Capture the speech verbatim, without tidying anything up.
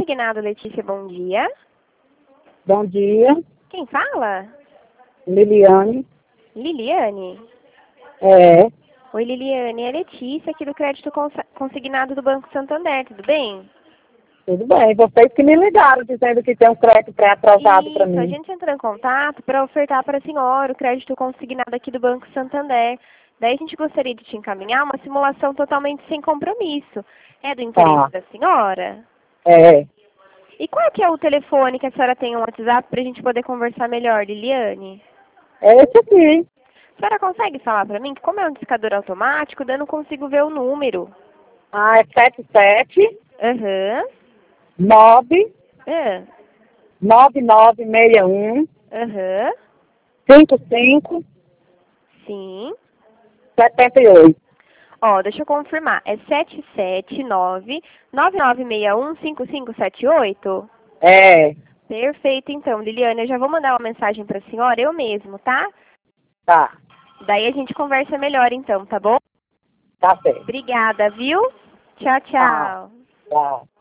Consignado, Letícia, bom dia. Bom dia, Quem fala? Liliane. Liliane? É, Oi, Liliane, é Letícia aqui do Crédito Cons- Consignado do Banco Santander, tudo bem? tudo bem. Vocês que me ligaram dizendo que tem um crédito pré-atrasado para Isso, a mim. gente entrou em contato para ofertar para a senhora o crédito consignado aqui do Banco Santander. Daí a gente gostaria de te encaminhar uma simulação totalmente sem compromisso. É do interesse Tá. da senhora? É, E qual que é o telefone que a senhora tem no WhatsApp para a gente poder conversar melhor, Liliane? é esse aqui. A senhora consegue falar para mim que como é um discador automático, daí eu não consigo ver o número. Ah, é sete sete Aham. nove Aham. nove nove seis um Aham. cinco cinco Sim. sete oito. Ó, deixa eu confirmar. É sete sete nove nove nove seis um cinco cinco sete oito? É, Perfeito, então, Liliane. Eu já vou mandar uma mensagem para a senhora, eu mesmo, tá? tá. Daí a gente conversa melhor, então, tá bom? Tá certo. Obrigada, viu? Tchau, Tá, tchau. tá.